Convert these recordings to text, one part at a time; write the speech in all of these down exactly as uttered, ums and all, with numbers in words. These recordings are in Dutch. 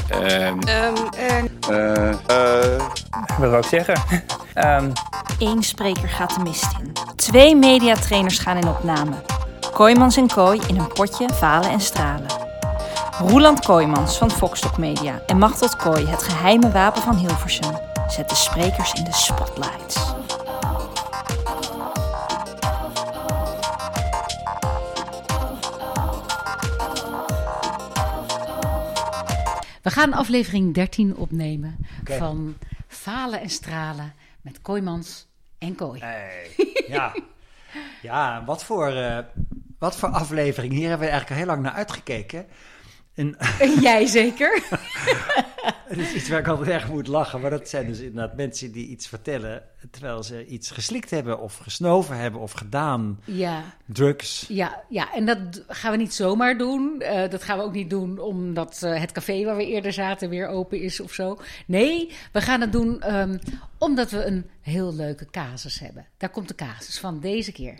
Um, Um, uh, uh, uh, wat wil ik zeggen? um. Eén spreker gaat de mist in. Twee mediatrainers gaan in opname. Kooijmans en Kooi in een potje valen en stralen. Roeland Kooijmans van Foxtok Media en Machteld Kooi, het geheime wapen van Hilversum, zet de sprekers in de spotlights. We gaan aflevering dertien opnemen okay. van Falen en Stralen met Kooijmans en Kooi. Hey, ja. ja, wat voor, uh, wat voor aflevering. Hier hebben we eigenlijk al heel lang naar uitgekeken. En, Jij zeker? Het is iets waar ik altijd erg moet lachen. Maar dat zijn dus inderdaad mensen die iets vertellen terwijl ze iets geslikt hebben of gesnoven hebben of gedaan. Ja. Drugs. Ja, ja, en dat gaan we niet zomaar doen. Uh, dat gaan we ook niet doen omdat uh, het café waar we eerder zaten weer open is of zo. Nee, we gaan het doen um, omdat we een heel leuke casus hebben. Daar komt de casus van deze keer.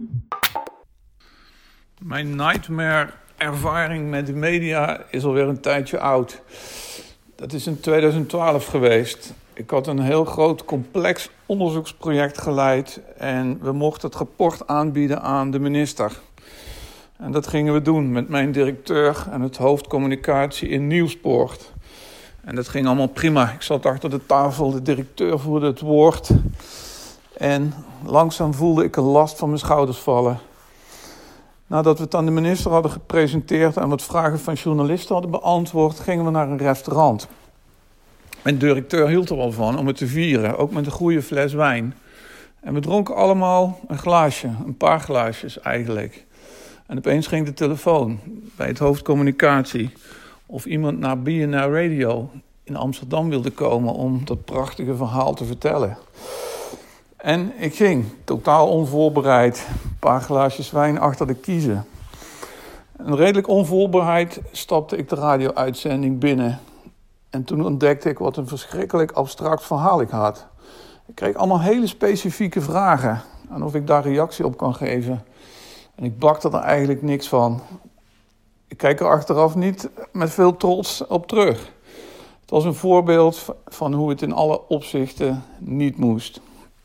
Mijn nightmare ervaring met de media is alweer een tijdje oud. Dat is in tweeduizend twaalf geweest. Ik had een heel groot complex onderzoeksproject geleid en we mochten het rapport aanbieden aan de minister. En dat gingen we doen met mijn directeur en het hoofd communicatie in Nieuwspoort. En dat ging allemaal prima. Ik zat achter de tafel, de directeur voerde het woord. En langzaam voelde ik een last van mijn schouders vallen. Nadat we het aan de minister hadden gepresenteerd en wat vragen van journalisten hadden beantwoord, gingen we naar een restaurant. Mijn directeur hield er wel van om het te vieren, ook met een goede fles wijn. En we dronken allemaal een glaasje, een paar glaasjes eigenlijk. En opeens ging de telefoon bij het hoofd communicatie of iemand naar B N R Radio in Amsterdam wilde komen om dat prachtige verhaal te vertellen. En ik ging, totaal onvoorbereid, een paar glaasjes wijn achter de kiezen. En redelijk onvoorbereid stapte ik de radio-uitzending binnen. En toen ontdekte ik wat een verschrikkelijk abstract verhaal ik had. Ik kreeg allemaal hele specifieke vragen en of ik daar reactie op kan geven. En ik bakte er eigenlijk niks van. Ik kijk er achteraf niet met veel trots op terug. Het was een voorbeeld van hoe het in alle opzichten niet moest.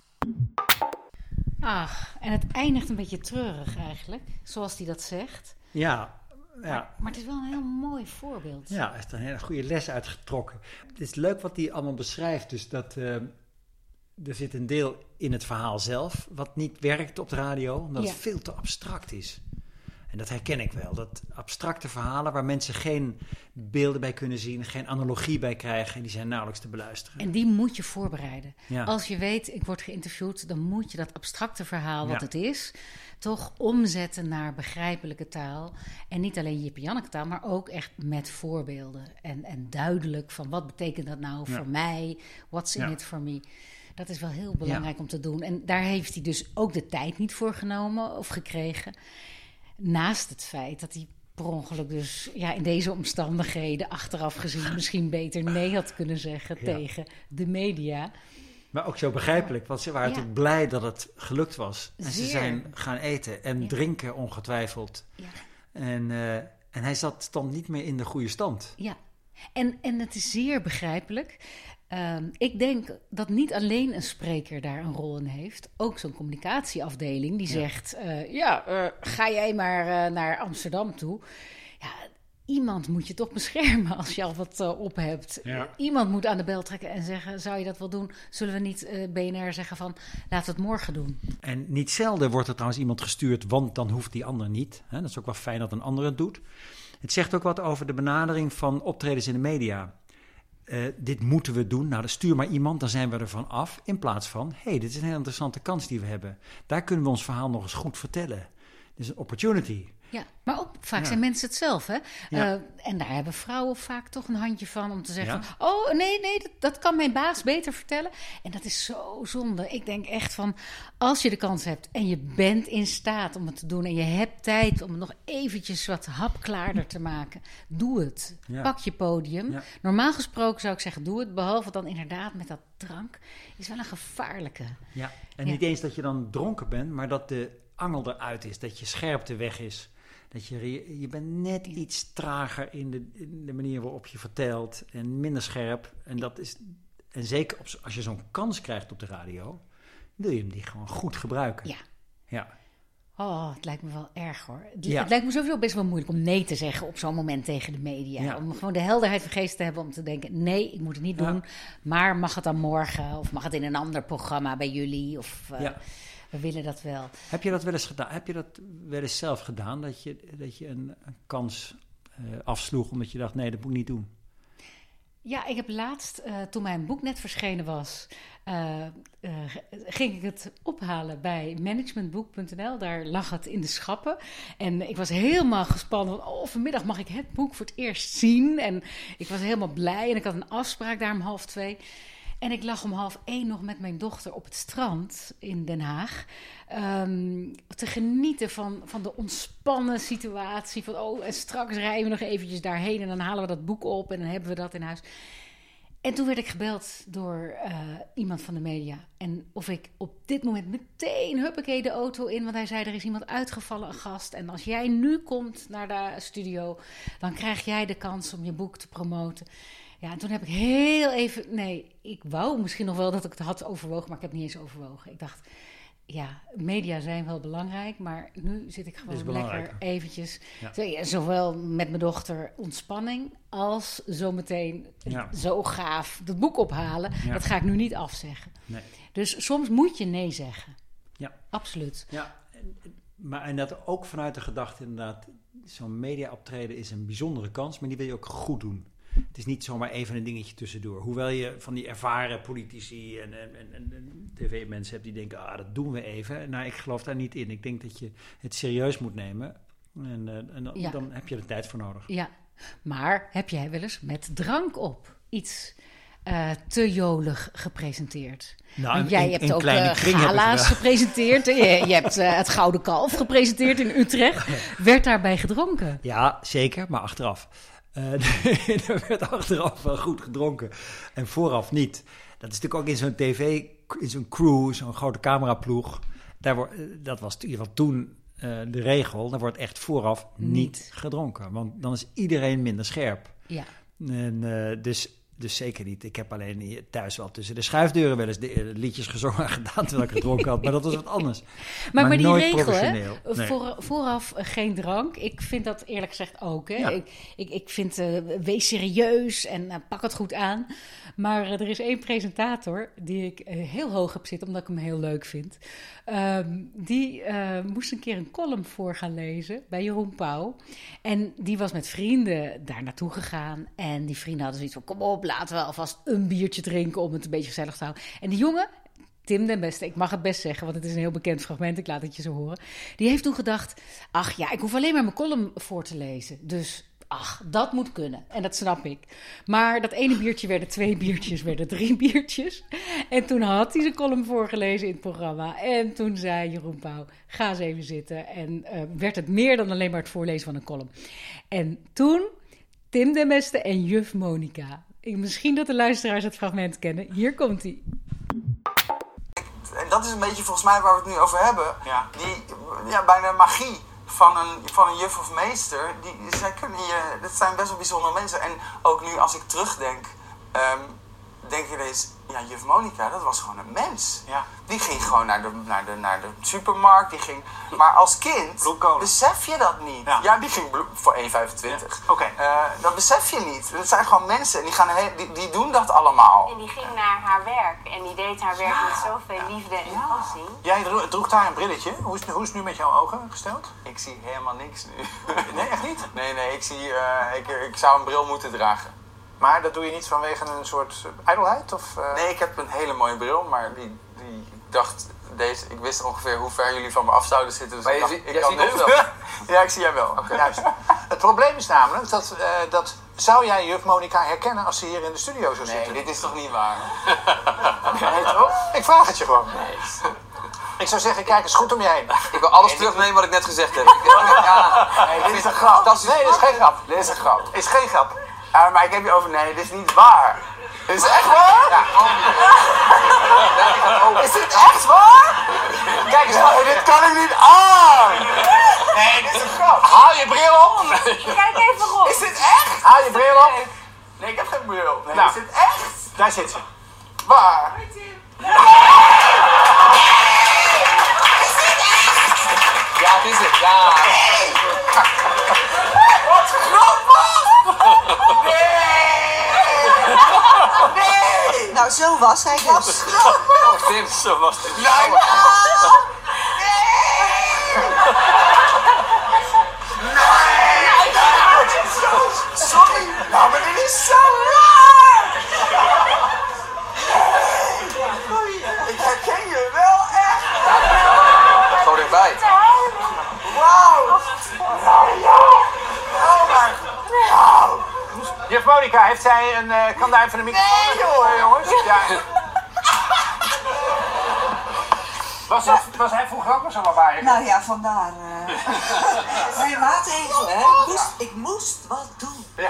Ach, en het eindigt een beetje treurig eigenlijk, zoals hij dat zegt. Ja, ja. Maar, maar het is wel een heel mooi voorbeeld. Ja, hij heeft er een hele goede les uitgetrokken. Het is leuk wat hij allemaal beschrijft. Dus dat uh, er zit een deel in het verhaal zelf wat niet werkt op de radio, omdat ja. het veel te abstract is. En dat herken ik wel. Dat abstracte verhalen waar mensen geen beelden bij kunnen zien, geen analogie bij krijgen, die zijn nauwelijks te beluisteren. En die moet je voorbereiden. Ja. Als je weet, ik word geïnterviewd, dan moet je dat abstracte verhaal, wat ja. het is, toch omzetten naar begrijpelijke taal. En niet alleen Jippie-Janneke taal, maar ook echt met voorbeelden. En, en duidelijk van wat betekent dat nou ja. voor mij? What's in ja. it for me? Dat is wel heel belangrijk ja. om te doen. En daar heeft hij dus ook de tijd niet voor genomen of gekregen. Naast het feit dat hij per ongeluk dus ja, in deze omstandigheden achteraf gezien misschien beter nee had kunnen zeggen ja. tegen de media. Maar ook zo begrijpelijk, want ze waren ja. natuurlijk blij dat het gelukt was. En Zeer. ze zijn gaan eten en ja. drinken ongetwijfeld. Ja. En, uh, en hij zat stond niet meer in de goede stand. Ja, en, en het is zeer begrijpelijk. Um, ik denk dat niet alleen een spreker daar een rol in heeft. Ook zo'n communicatieafdeling die ja. zegt... Uh, ja, uh, ga jij maar uh, naar Amsterdam toe. Ja, iemand moet je toch beschermen als je al wat uh, op hebt. Ja. Iemand moet aan de bel trekken en zeggen... zou je dat wel doen? Zullen we niet uh, B N R zeggen van... laten we het morgen doen? En niet zelden wordt er trouwens iemand gestuurd... want dan hoeft die ander niet. Hè? Dat is ook wel fijn dat een ander het doet. Het zegt ook wat over de benadering van optredens in de media... Uh, dit moeten we doen. Nou, dan stuur maar iemand, dan zijn we er van af. In plaats van, hé, hey, dit is een heel interessante kans die we hebben. Daar kunnen we ons verhaal nog eens goed vertellen. Dit is een opportunity. Ja, maar ook vaak ja. zijn mensen het zelf, hè? Ja. Uh, en daar hebben vrouwen vaak toch een handje van om te zeggen... Ja. Van, oh, nee, nee, dat, dat kan mijn baas beter vertellen. En dat is zo zonde. Ik denk echt van, als je de kans hebt en je bent in staat om het te doen... en je hebt tijd om het nog eventjes wat hapklaarder te maken... doe het. Ja. Pak je podium. Ja. Normaal gesproken zou ik zeggen, doe het. Behalve dan inderdaad met dat drank. Is wel een gevaarlijke. Ja, en Ja. niet eens dat je dan dronken bent... maar dat de angel eruit is, dat je scherpte weg is... Dat je, je bent net iets trager in de, in de manier waarop je vertelt en minder scherp. En dat is, en zeker op, als je zo'n kans krijgt op de radio, wil je hem die gewoon goed gebruiken. Ja. Ja. Oh, het lijkt me wel erg hoor. Het, Ja. het lijkt me sowieso best wel moeilijk om nee te zeggen op zo'n moment tegen de media. Ja. Om gewoon de helderheid van geest te hebben om te denken, nee, ik moet het niet doen. Ja. Maar mag het dan morgen? Of mag het in een ander programma bij jullie? Of uh, Ja. we willen dat wel. Heb je dat wel eens gedaan? Heb je dat wel eens zelf gedaan? Dat je, dat je een, een kans uh, afsloeg omdat je dacht, nee, dat moet ik niet doen. Ja, ik heb laatst, uh, toen mijn boek net verschenen was, uh, uh, ging ik het ophalen bij managementboek punt n l. Daar lag het in de schappen. En ik was helemaal gespannen van, oh, vanmiddag mag ik het boek voor het eerst zien. En ik was helemaal blij en ik had een afspraak daar om half twee. En ik lag om half één nog met mijn dochter op het strand in Den Haag. Um, te genieten van, van de ontspannen situatie. Van, oh, en straks rijden we nog eventjes daarheen en dan halen we dat boek op en dan hebben we dat in huis. En toen werd ik gebeld door uh, iemand van de media. En of ik op dit moment meteen, huppakee, de auto in. Want hij zei, er is iemand uitgevallen, een gast. En als jij nu komt naar de studio, dan krijg jij de kans om je boek te promoten. Ja, en toen heb ik heel even... Nee, ik wou misschien nog wel dat ik het had overwogen, maar ik heb het niet eens overwogen. Ik dacht, ja, media zijn wel belangrijk, maar nu zit ik gewoon lekker eventjes... Ja. Zowel met mijn dochter ontspanning, als zometeen ja. zo gaaf dat boek ophalen. Ja. Dat ga ik nu niet afzeggen. Nee. Dus soms moet je nee zeggen. Ja. Absoluut. Ja, maar en dat ook vanuit de gedachte inderdaad, zo'n media-optreden is een bijzondere kans, maar die wil je ook goed doen. Het is niet zomaar even een dingetje tussendoor. Hoewel je van die ervaren politici en, en, en, en tv-mensen hebt die denken, ah, dat doen we even. Nou, ik geloof daar niet in. Ik denk dat je het serieus moet nemen. En, en dan, ja. dan heb je er tijd voor nodig. Ja, maar heb jij wel eens met drank op iets uh, te jolig gepresenteerd? Nou, Want jij in, hebt in ook uh, gala's gepresenteerd. je, je hebt uh, het Gouden Kalf gepresenteerd in Utrecht. Werd daarbij gedronken? Ja, zeker, maar achteraf. Uh, er werd achteraf wel goed gedronken en vooraf niet. Dat is natuurlijk ook in zo'n tv, in zo'n crew, zo'n grote cameraploeg. Daar wordt, dat was in ieder geval toen uh, de regel. Daar wordt echt vooraf niet, niet gedronken. Want dan is iedereen minder scherp. Ja. En, uh, dus, dus zeker niet. Ik heb alleen thuis wel tussen de schuifdeuren wel eens de, uh, liedjes gezongen gedaan terwijl ik gedronken had. Maar dat was wat anders. Maar, maar, maar die nooit regel, hè? Nee. Voor, vooraf uh, geen drank. Ik vind dat eerlijk gezegd ook. Hè? Ja. Ik, ik, ik vind, uh, wees serieus en uh, pak het goed aan. Maar uh, er is één presentator die ik uh, heel hoog heb zitten, omdat ik hem heel leuk vind. Um, die uh, moest een keer een column voor gaan lezen bij Jeroen Pauw. En die was met vrienden daar naartoe gegaan. En die vrienden hadden zoiets van, kom op, laten we alvast een biertje drinken om het een beetje gezellig te houden. En die jongen, Tim den Beste, ik mag het best zeggen, want het is een heel bekend fragment, ik laat het je zo horen. Die heeft toen gedacht, ach ja, ik hoef alleen maar mijn column voor te lezen. Dus, ach, dat moet kunnen. En dat snap ik. Maar dat ene biertje werden twee biertjes, werden drie biertjes. En toen had hij zijn column voorgelezen in het programma. En toen zei Jeroen Pauw, ga eens even zitten. En uh, werd het meer dan alleen maar het voorlezen van een column. En toen, Tim den Beste en juf Monica. Misschien dat de luisteraars het fragment kennen. Hier komt hij. En dat is een beetje volgens mij waar we het nu over hebben. Ja. Die, ja, bijna magie van een, van een juf of meester. Die, zij kunnen je, dat zijn best wel bijzondere mensen. En ook nu als ik terugdenk, um, denk je eens, ja, juf Monica, dat was gewoon een mens. Ja. Die ging gewoon naar de, naar, de, naar de supermarkt. Die ging, maar als kind besef je dat niet. Ja, ja die ging bloem, voor één vijfentwintig. Ja. Okay. Uh, dat besef je niet. Dat zijn gewoon mensen en die, gaan he- die, die doen dat allemaal. En die ging naar haar werk en die deed haar werk ja. met zoveel ja. liefde en ja. passie. Jij droeg, droeg daar een brilletje. Hoe is, hoe is het nu met jouw ogen gesteld? Ik zie helemaal niks nu. Nee, echt niet? Nee, nee, ik, zie, uh, ik, ik zou een bril moeten dragen. Maar dat doe je niet vanwege een soort ijdelheid? Of, uh... Nee, ik heb een hele mooie bril, maar die, die, ik dacht, deze, ik wist ongeveer hoe ver jullie van me af zouden zitten. Dus maar ik je, dacht, zie, ik kan ziet dit wel. Ja, ik zie jij wel. Okay. Juist. Het probleem is namelijk dat, uh, dat, zou jij juf Monica herkennen als ze hier in de studio zou zitten? Nee, dit is toch niet waar? Nee, toch? Ik vraag het je gewoon. Nee. Ik zou zeggen, kijk eens goed om je heen. Ik wil alles nee, terugnemen wat ik net gezegd heb. Ja, nee, dit is een grap. Dat is, nee, dit is geen grap. Dit is een grap. Dit is geen grap. Uh, maar ik heb je over, nee, dit is niet waar. Is het echt waar? Ja. Is dit echt waar? Kijk eens, Nee, dit kan ik niet aan! nee, dit is een grap. Haal je bril op. Kijk even rond. Is dit echt? Haal je bril op. Nee, ik heb geen bril. Nee, Nou. is dit echt? Daar zit ze. Waar? Ja, het is het. Ja. Wat grappig! Nee! Nee! Nou, zo was hij dus. Grappig! Tim, zo was het. Nou, nou! Nee! Nee! Het is zo... Sorry! Nou, maar dit is zo raar! Nee! Ik herken je wel echt! Gewoon erbij. Wauw! Nou ja! Oh mijn... Nou! Juf Monica, heeft zij een... Uh, kan daar even een microfoon? Nee, joh, jongens! Ja. Was, het, was hij vroeger ook al zo lawaaiig? Nou ja, vandaar. Uh... Mijn maatregelen, hè. Ik moest, ik moest wat doen. Ja.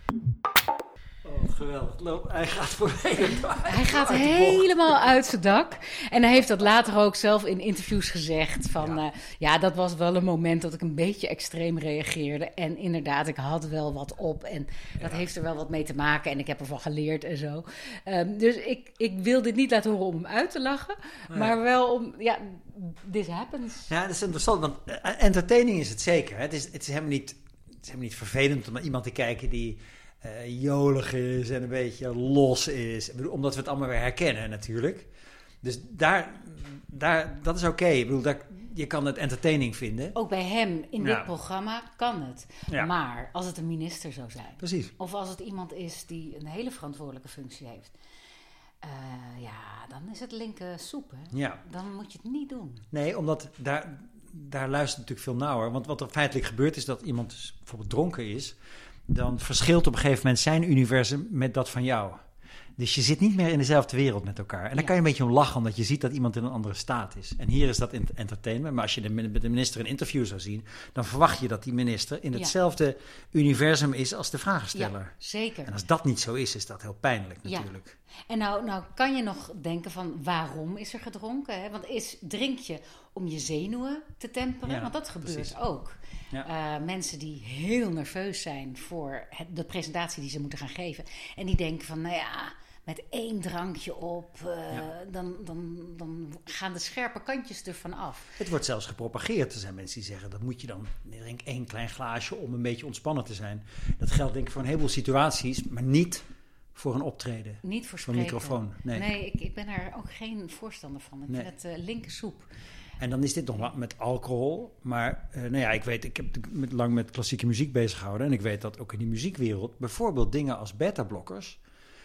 Oh, geweldig. Loop, hij gaat voor de hele dag. Hij gaat uit de bocht. helemaal uit zijn dak. En hij heeft dat later ook zelf in interviews gezegd. Van, ja. Uh, ja, dat was wel een moment dat ik een beetje extreem reageerde. En inderdaad, ik had wel wat op. En dat ja. heeft er wel wat mee te maken. En ik heb ervan geleerd en zo. Um, dus ik, ik wil dit niet laten horen om hem uit te lachen. Nee. Maar wel om, ja, this happens. Ja, dat is interessant. Want uh, entertaining is het zeker. Hè? Het, is, het, is helemaal niet, het is helemaal niet vervelend om naar iemand te kijken die... Uh, jolig is en een beetje los is. Ik bedoel, omdat we het allemaal weer herkennen natuurlijk. Dus daar, daar, dat is oké. Okay. Ik bedoel, daar, je kan het entertaining vinden. Ook bij hem in dit ja. programma kan het. Ja. Maar als het een minister zou zijn. Precies. Of als het iemand is die een hele verantwoordelijke functie heeft. Uh, ja, dan is het linker soep. Hè? Ja. Dan moet je het niet doen. Nee, omdat daar, daar luistert natuurlijk veel nauwer. Want wat er feitelijk gebeurt is dat iemand dus bijvoorbeeld dronken is... dan verschilt op een gegeven moment zijn universum met dat van jou. Dus je zit niet meer in dezelfde wereld met elkaar. En dan ja. kan je een beetje om lachen, omdat je ziet dat iemand in een andere staat is. En hier is dat entertainment. Maar als je de, de minister een interview zou zien... dan verwacht je dat die minister in hetzelfde ja. universum is als de vragensteller. Ja, zeker. En als dat niet zo is, is dat heel pijnlijk natuurlijk. Ja. En nou, nou kan je nog denken van waarom is er gedronken? Hè? Want is, drink je om je zenuwen te temperen? Ja, want dat gebeurt precies. ook. Ja. Uh, mensen die heel nerveus zijn voor het, de presentatie die ze moeten gaan geven. En die denken van, nou ja, met één drankje op, uh, ja. dan, dan, dan gaan de scherpe kantjes ervan af. Het wordt zelfs gepropageerd. Er zijn mensen die zeggen, dat moet je dan, drink één klein glaasje om een beetje ontspannen te zijn. Dat geldt denk ik voor een heleboel situaties, maar niet voor een optreden. Niet voor spreken. Voor een microfoon. Nee, nee ik, ik ben daar ook geen voorstander van. Ik nee. vind het uh, linker soep. En dan is dit nog wat met alcohol. Maar uh, nou ja, ik weet, ik heb met, lang met klassieke muziek bezig gehouden. En ik weet dat ook in die muziekwereld bijvoorbeeld dingen als beta-blokkers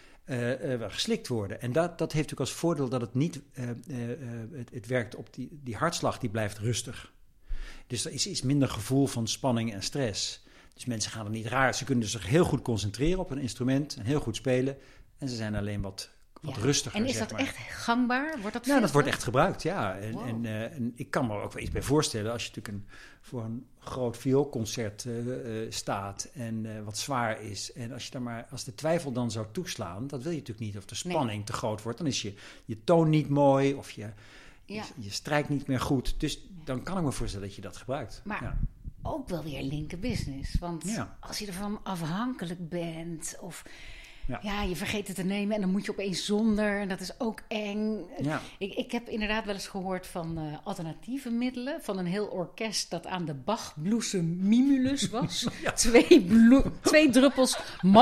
uh, uh, geslikt worden. En dat, dat heeft natuurlijk als voordeel dat het niet, uh, uh, uh, het, het werkt op die, die hartslag, die blijft rustig. Dus er is iets minder gevoel van spanning en stress. Dus mensen gaan er niet raar. Ze kunnen zich heel goed concentreren op een instrument en heel goed spelen. En ze zijn alleen wat... Wat ja. rustiger, en is zeg dat maar. echt gangbaar? Wordt dat ja, dat wordt echt gebruikt, ja. En, wow. en, uh, en ik kan me er ook wel iets bij voorstellen... als je natuurlijk een, voor een groot vioolconcert uh, uh, staat... en uh, wat zwaar is... en als, je daar maar, als de twijfel dan zou toeslaan... dat wil je natuurlijk niet of de spanning nee. te groot wordt. Dan is je, je toon niet mooi of je, ja. je, je strijkt niet meer goed. Dus dan kan ik me voorstellen dat je dat gebruikt. Maar ja. ook wel weer linker business. Want ja. als je ervan afhankelijk bent... of Ja. ja, je vergeet het te nemen en dan moet je opeens zonder. En dat is ook eng. Ja. Ik, ik heb inderdaad wel eens gehoord van uh, alternatieve middelen. Van een heel orkest dat aan de Bach-bloesem mimulus was. Ja. Twee, bloe- twee druppels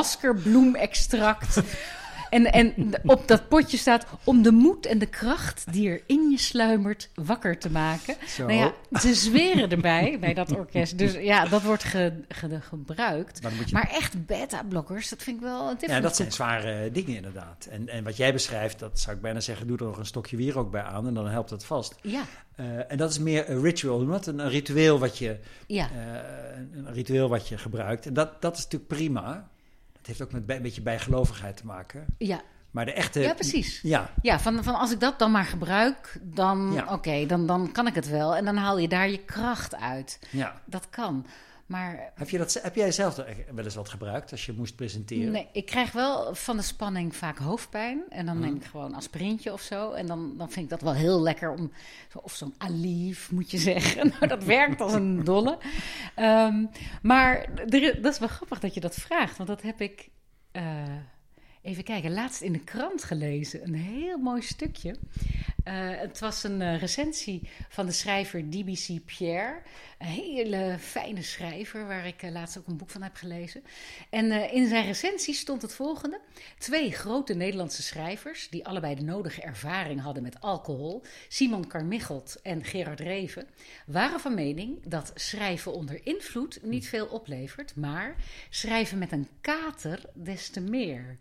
maskerbloemextract. En, en op dat potje staat om de moed en de kracht die er in je sluimert wakker te maken. Zo. Nou ja, ze zweren erbij bij dat orkest. Dus ja, dat wordt ge, ge, gebruikt. Maar, je... maar echt beta-blokkers, dat vind ik wel een tip. Ja, dat zijn zware dingen inderdaad. En, en wat jij beschrijft, dat zou ik bijna zeggen, doe er nog een stokje wierook bij aan en dan helpt het vast. Ja. Uh, en dat is meer een ritual, wat een, een ritueel wat je, ja. uh, een ritueel wat je gebruikt. En dat, dat is natuurlijk prima. Het heeft ook met bij, een beetje bijgelovigheid te maken. Ja. Maar de echte... Ja, precies. Ja, ja van, van als ik dat dan maar gebruik, dan, ja. oké, okay, dan, dan kan ik het wel. En dan haal je daar je kracht uit. Ja. Dat kan. Maar, heb, je dat, heb jij zelf wel eens wat gebruikt als je moest presenteren? Nee, ik krijg wel van de spanning vaak hoofdpijn. En dan Hmm. neem ik gewoon aspirintje of zo. En dan, dan vind ik dat wel heel lekker om... Of zo'n Aleve, moet je zeggen. Nou, dat werkt als een dolle. Um, maar er, dat is wel grappig dat je dat vraagt. Want dat heb ik... Uh, even kijken, laatst in de krant gelezen. Een heel mooi stukje. Uh, het was een uh, recensie van de schrijver D B C Pierre. Een hele fijne schrijver, waar ik uh, laatst ook een boek van heb gelezen. En uh, in zijn recensie stond het volgende. Twee grote Nederlandse schrijvers, die allebei de nodige ervaring hadden met alcohol, Simon Carmichelt en Gerard Reven, waren van mening dat schrijven onder invloed niet veel oplevert, maar schrijven met een kater des te meer.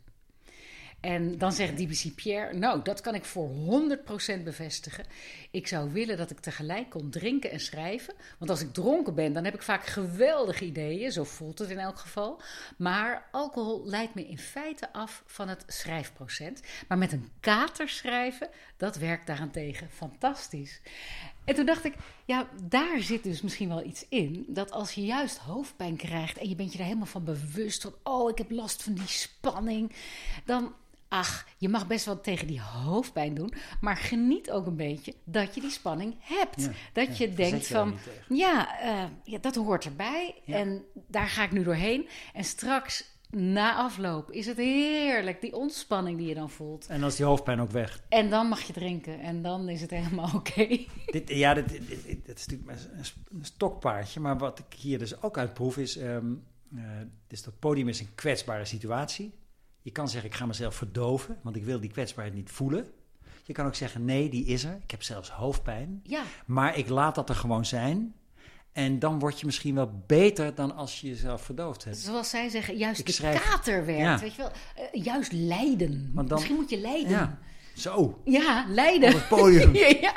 En dan zegt D B C Pierre, nou, dat kan ik voor honderd procent bevestigen. Ik zou willen dat ik tegelijk kon drinken en schrijven. Want als ik dronken ben, dan heb ik vaak geweldige ideeën. Zo voelt het in elk geval. Maar alcohol leidt me in feite af van het schrijfproces. Maar met een kater schrijven, dat werkt daarentegen fantastisch. En toen dacht ik, ja, daar zit dus misschien wel iets in. Dat als je juist hoofdpijn krijgt en je bent je daar helemaal van bewust. Van, oh, ik heb last van die spanning. Dan... Ach, je mag best wel tegen die hoofdpijn doen, maar geniet ook een beetje dat je die spanning hebt. Ja, dat ja, je denkt je van, ja, uh, ja, dat hoort erbij ja. En daar ga ik nu doorheen. En straks, na afloop, is het heerlijk, die ontspanning die je dan voelt. En dan is die hoofdpijn ook weg. En dan mag je drinken en dan is het helemaal oké. Okay. Dit, ja, dit, dit, dit, dit is natuurlijk een stokpaardje, maar wat ik hier dus ook uit proef is, um, uh, dus dat podium is een kwetsbare situatie. Je kan zeggen, ik ga mezelf verdoven, want ik wil die kwetsbaarheid niet voelen. Je kan ook zeggen, nee, die is er. Ik heb zelfs hoofdpijn. Ja. Maar ik laat dat er gewoon zijn. En dan word je misschien wel beter dan als je jezelf verdoofd hebt. Zoals zij zeggen, juist ik de schrijf... kater werkt. Ja. Weet je wel? Uh, juist lijden. Dan... Misschien moet je lijden. Ja. Zo. Ja, lijden. Op het podium. Ja.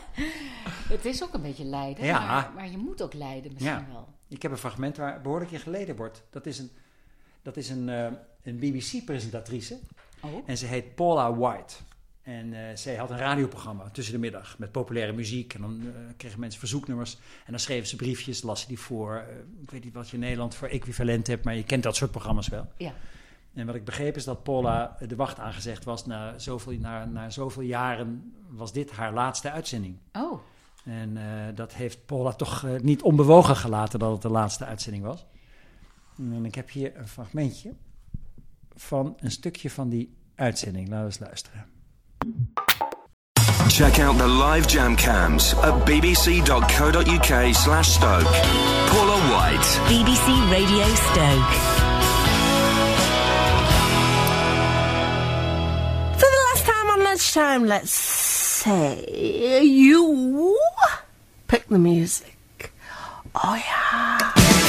Het is ook een beetje lijden, ja. maar, maar je moet ook lijden misschien ja. wel. Ik heb een fragment waar behoorlijk in geleden wordt. Dat is een... Dat is een uh, een B B C-presentatrice. Oh. En ze heet Paula White. En uh, zij had een radioprogramma tussen de middag met populaire muziek. En dan uh, kregen mensen verzoeknummers. En dan schreven ze briefjes, las ze die voor. Uh, ik weet niet wat je in Nederland voor equivalent hebt, maar je kent dat soort programma's wel. Ja. En wat ik begreep is dat Paula de wacht aangezegd was. Na zoveel, na, na zoveel jaren was dit haar laatste uitzending. Oh. En uh, dat heeft Paula toch uh, niet onbewogen gelaten dat het de laatste uitzending was. En ik heb hier een fragmentje van een stukje van die uitzending. Laten we eens luisteren. Check out the live jam cams at bbc.co.uk slash Stoke. Paula White. B B C Radio Stoke. For the last time on lunchtime, let's say you pick the music. Oh yeah.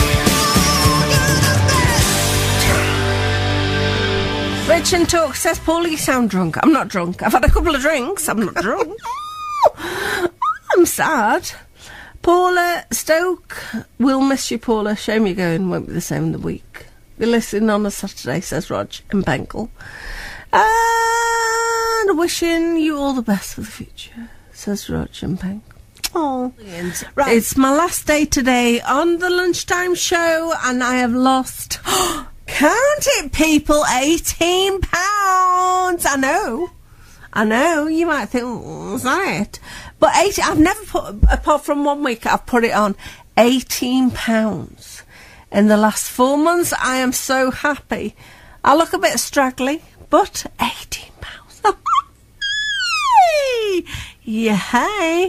Rich and Talk says, Paula, you sound drunk. I'm not drunk. I've had a couple of drinks. I'm not drunk. I'm sad. Paula, Stoke, we'll miss you, Paula. Shame you're going. Won't be the same in the week. Be listening on a Saturday, says Rog in Penkle. And wishing you all the best for the future, says Rog in Penkle. Oh, right. It's my last day today on the lunchtime show, and I have lost... Count it, people, eighteen pounds. I know. I know. You might think, oh, is that it? But eighty, I've never put, apart from one week, I've put it on eighteen pounds. In the last four months, I am so happy. I look a bit straggly, but eighteen pounds. Yeah, hey.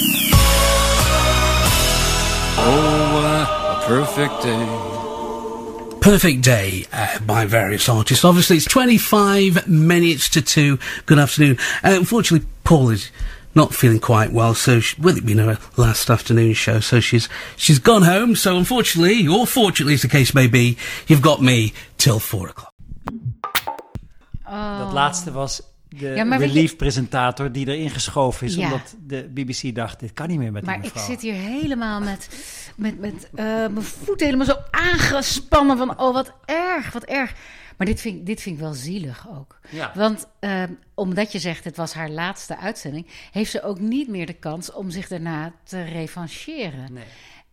Oh, uh, a perfect day. Perfect Day uh, by various artists. Obviously, it's twenty-five minutes to two. Good afternoon. Uh, unfortunately, Paul is not feeling quite well, so she, will it be her last afternoon show? So she's she's gone home. So unfortunately, or fortunately, as the case may be, you've got me till four o'clock. Oh. Dat laatste was de ja, relief-presentator die erin geschoven is, ja. Omdat de B B C dacht, dit kan niet meer met maar die mevrouw. Maar ik zit hier helemaal met, met, met uh, mijn voet helemaal zo aangespannen van, oh wat erg, wat erg. Maar dit vind, dit vind ik wel zielig ook. Ja. Want uh, omdat je zegt, het was haar laatste uitzending, heeft ze ook niet meer de kans om zich daarna te revancheren. Nee.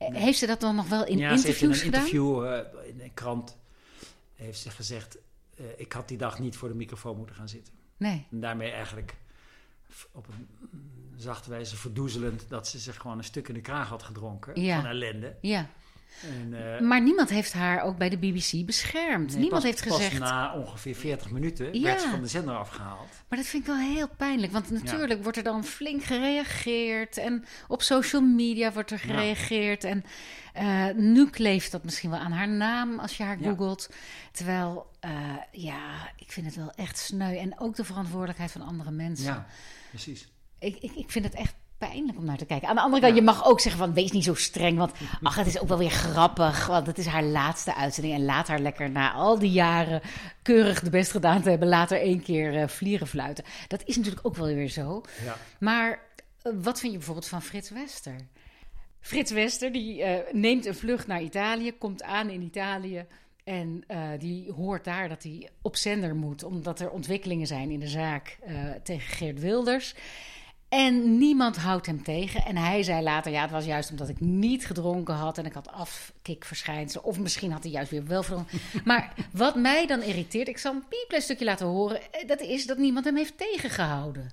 Nee. Heeft ze dat dan nog wel in ja, interviews gedaan? Ja, ze heeft in een interview uh, in een krant heeft ze gezegd... Uh, ik had die dag niet voor de microfoon moeten gaan zitten. Nee. En daarmee eigenlijk op een zachte wijze verdoezelend... dat ze zich gewoon een stuk in de kraag had gedronken ja. van ellende. Ja. En, uh, maar niemand heeft haar ook bij de B B C beschermd. Nee, niemand pas, heeft gezegd... Pas na ongeveer veertig minuten ja. werd ze van de zender afgehaald. Maar dat vind ik wel heel pijnlijk. Want natuurlijk ja. wordt er dan flink gereageerd. En op social media wordt er gereageerd. Ja. En uh, nu kleeft dat misschien wel aan haar naam als je haar ja. googelt. Terwijl, uh, ja, ik vind het wel echt sneu. En ook de verantwoordelijkheid van andere mensen. Ja, precies. Ik, ik, ik vind het echt... pijnlijk om naar te kijken. Aan de andere kant, ja. je mag ook zeggen van wees niet zo streng, want ach, het is ook wel weer grappig, want het is haar laatste uitzending en laat haar lekker na al die jaren keurig de best gedaan te hebben, laat haar één keer uh, vlieren fluiten. Dat is natuurlijk ook wel weer zo. Ja. Maar uh, wat vind je bijvoorbeeld van Frits Wester? Frits Wester, die uh, neemt een vlucht naar Italië, komt aan in Italië en uh, die hoort daar dat hij op zender moet, omdat er ontwikkelingen zijn in de zaak uh, tegen Geert Wilders. En niemand houdt hem tegen. En hij zei later, ja, het was juist omdat ik niet gedronken had en ik had afkikverschijnselen. Of misschien had hij juist weer wel gedronken. Maar wat mij dan irriteert, ik zal een piepklein stukje laten horen, dat is dat niemand hem heeft tegengehouden.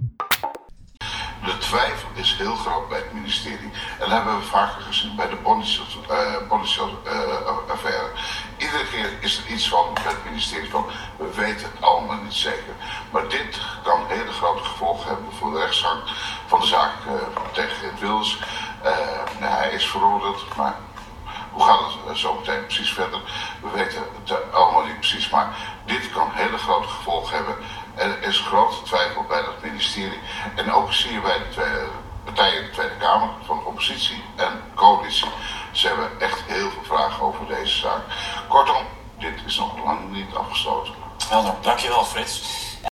De twijfel is heel groot bij het ministerie. En dat hebben we vaker gezien bij de Bonneville-affaire. Uh, Iedere keer is er iets van bij het ministerie van, we weten het allemaal niet zeker. Maar dit kan hele grote gevolgen hebben voor de rechtsgang van de zaak uh, tegen Geert Wilders. Uh, nou, hij is veroordeeld, maar hoe gaat het uh, zo meteen precies verder? We weten het uh, allemaal niet precies, maar dit kan hele grote gevolgen hebben. Er is grote twijfel bij het ministerie. En ook zie je bij de twee partijen in de Tweede Kamer, van de oppositie en coalitie. Ze hebben echt heel veel vragen over deze zaak. Kortom, dit is nog lang niet afgesloten. Helder, dankjewel Frits.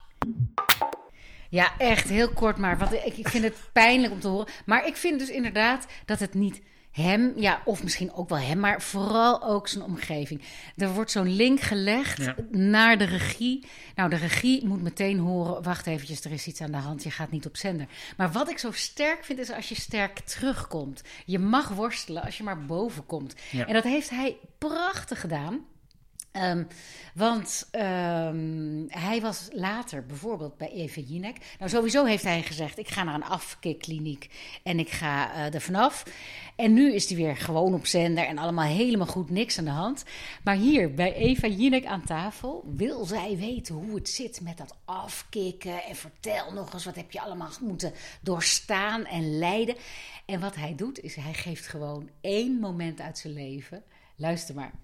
Ja, echt heel kort maar. Want ik, ik vind het pijnlijk om te horen. Maar ik vind dus inderdaad dat het niet hem, ja, of misschien ook wel hem, maar vooral ook zijn omgeving. Er wordt zo'n link gelegd ja. naar de regie. Nou, de regie moet meteen horen, wacht eventjes, er is iets aan de hand, je gaat niet op zender. Maar wat ik zo sterk vind, is als je sterk terugkomt. Je mag worstelen als je maar boven komt. Ja. En dat heeft hij prachtig gedaan. Um, want um, hij was later bijvoorbeeld bij Eva Jinek. Nou, sowieso heeft hij gezegd, ik ga naar een afkikkliniek en ik ga uh, er vanaf. En nu is hij weer gewoon op zender en allemaal helemaal goed, niks aan de hand. Maar hier bij Eva Jinek aan tafel wil zij weten hoe het zit met dat afkikken. En vertel nog eens, wat heb je allemaal moeten doorstaan en lijden. En wat hij doet, is hij geeft gewoon één moment uit zijn leven. Luister maar.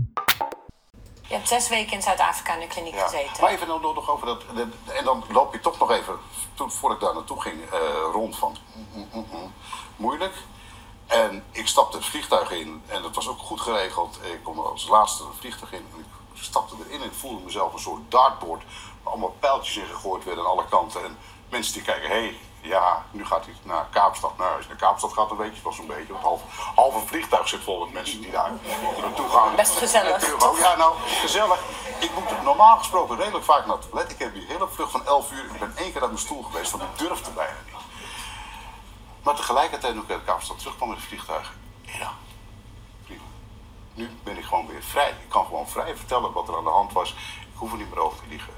Je hebt zes weken in Zuid-Afrika in de kliniek ja. gezeten. Maar even nog over dat. En dan loop je toch nog even, toen, voordat ik daar naartoe ging, uh, rond van mm, mm, mm, moeilijk. En ik stapte het vliegtuig in en dat was ook goed geregeld. Ik kom er als laatste het vliegtuig in. En ik stapte erin en ik voelde mezelf een soort dartboard. Waar allemaal pijltjes in gegooid werden aan alle kanten. En mensen die kijken, hé, hey, ja, nu gaat hij naar Kaapstad. Nou, als je naar Kaapstad gaat, dan weet je het wel zo'n beetje. Want half, half een vliegtuig zit vol met mensen die daar naartoe gaan. Best gezellig. Ja, nou, gezellig. Ik moet normaal gesproken redelijk vaak naar het toilet. Ik heb die hele vlucht van elf uur. Ik ben één keer uit mijn stoel geweest, want ik durfde bijna niet. Maar tegelijkertijd, toen ik uit Kaapstad terugkwam met het vliegtuig, ja, prima. Nu ben ik gewoon weer vrij. Ik kan gewoon vrij vertellen wat er aan de hand was. Ik hoef er niet meer over te liegen.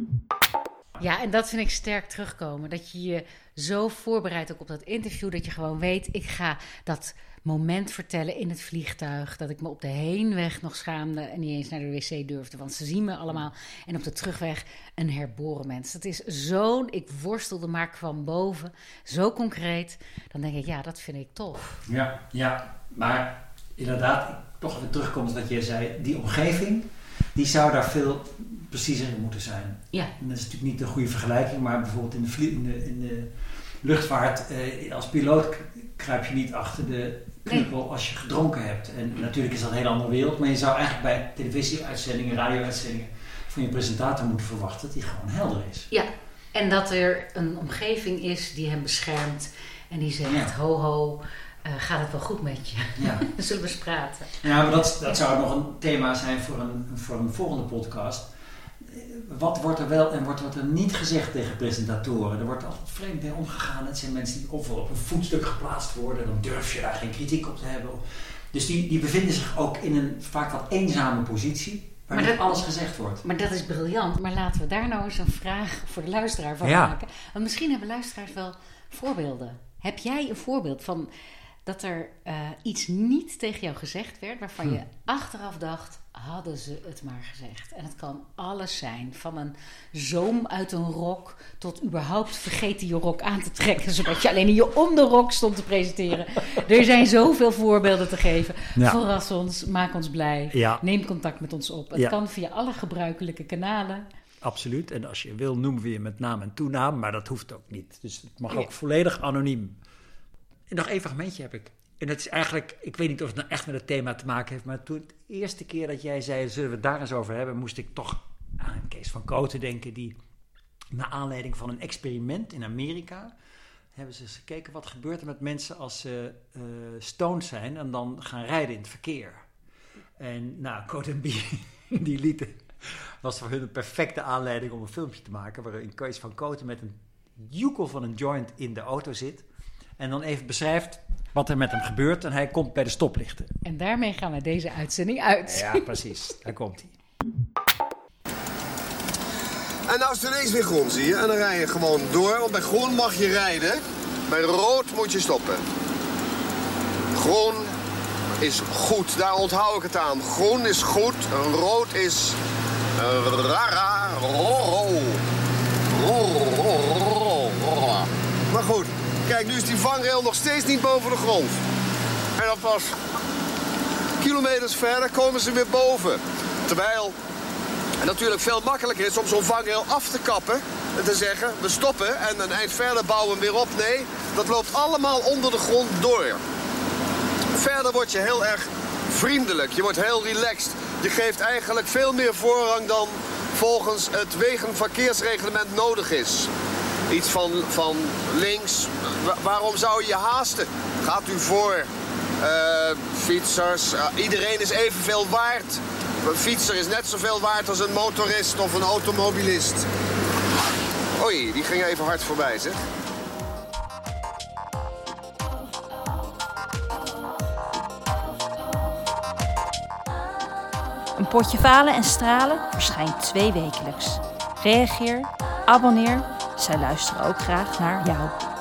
Ja, en dat vind ik sterk terugkomen. Dat je je zo voorbereidt ook op dat interview, dat je gewoon weet, ik ga dat moment vertellen in het vliegtuig, dat ik me op de heenweg nog schaamde en niet eens naar de wc durfde, want ze zien me allemaal. En op de terugweg een herboren mens. Dat is zo'n, ik worstelde maar kwam boven, zo concreet. Dan denk ik, ja, dat vind ik tof. Ja, ja, maar inderdaad, toch even terugkomt dat je zei, die omgeving, die zou daar veel preciezer in moeten zijn. Ja. En dat is natuurlijk niet een goede vergelijking, maar bijvoorbeeld in de, vlie- in de, in de luchtvaart, eh, als piloot kruip je niet achter de knuppel nee. als je gedronken hebt. En natuurlijk is dat een hele andere wereld, maar je zou eigenlijk bij televisieuitzendingen, radio-uitzendingen van je presentator moeten verwachten dat die gewoon helder is. Ja, en dat er een omgeving is die hem beschermt en die zegt, ja. ho ho, uh, gaat het wel goed met je? Ja. Dan zullen we eens praten. Ja, maar dat, dat zou nog een thema zijn voor een, voor een volgende podcast. Wat wordt er wel en wordt er niet gezegd tegen presentatoren? Er wordt altijd vreemd mee omgegaan. Het zijn mensen die ofwel op een voetstuk geplaatst worden. Dan durf je daar geen kritiek op te hebben. Dus die, die bevinden zich ook in een vaak wat eenzame positie. Waar niet alles gezegd wordt. Maar dat is briljant. Maar laten we daar nou eens een vraag voor de luisteraar van ja. maken. Want misschien hebben luisteraars wel voorbeelden. Heb jij een voorbeeld van dat er uh, iets niet tegen jou gezegd werd... waarvan hm. je achteraf dacht, hadden ze het maar gezegd. En het kan alles zijn. Van een zoom uit een rok tot überhaupt vergeten je rok aan te trekken... zodat je alleen in je onderrok stond te presenteren. Er zijn zoveel voorbeelden te geven. Ja. Verras ons, maak ons blij. Ja. Neem contact met ons op. Het ja. kan via alle gebruikelijke kanalen. Absoluut. En als je wil, noemen we je met naam en toenaam. Maar dat hoeft ook niet. Dus het mag ook ja. volledig anoniem. En nog één fragmentje heb ik. En het is eigenlijk, ik weet niet of het nou echt met het thema te maken heeft... maar toen de eerste keer dat jij zei, zullen we het daar eens over hebben... moest ik toch aan Kees van Kooten denken... die naar aanleiding van een experiment in Amerika... hebben ze eens gekeken wat gebeurt er met mensen als ze uh, stoned zijn... en dan gaan rijden in het verkeer. En nou, Cote en Bie, die lieten... was voor hun een perfecte aanleiding om een filmpje te maken... waarin Kees van Kooten met een joekel van een joint in de auto zit... en dan even beschrijft... wat er met hem gebeurt en hij komt bij de stoplichten. En daarmee gaan we deze uitzending uit. Ja, precies. Daar komt hij. En nou is het ineens weer groen, zie je. En dan rij je gewoon door, want bij groen mag je rijden. Bij rood moet je stoppen. Groen is goed, daar onthoud ik het aan. Groen is goed, rood is... rara, roro. Maar goed. Kijk, nu is die vangrail nog steeds niet boven de grond. En dan pas kilometers verder komen ze weer boven. Terwijl het natuurlijk veel makkelijker is om zo'n vangrail af te kappen... en te zeggen, we stoppen en een eind verder bouwen we weer op. Nee, dat loopt allemaal onder de grond door. Verder word je heel erg vriendelijk. Je wordt heel relaxed. Je geeft eigenlijk veel meer voorrang dan volgens het wegenverkeersreglement nodig is. Iets van, van links. Wa- waarom zou je je haasten? Gaat u voor. Uh, fietsers. Uh, iedereen is evenveel waard. Een fietser is net zoveel waard als een motorist of een automobilist. Oei, die ging even hard voorbij, zeg. Een potje falen en stralen verschijnt twee wekelijks. Reageer, abonneer. Zij luisteren ook graag naar jou.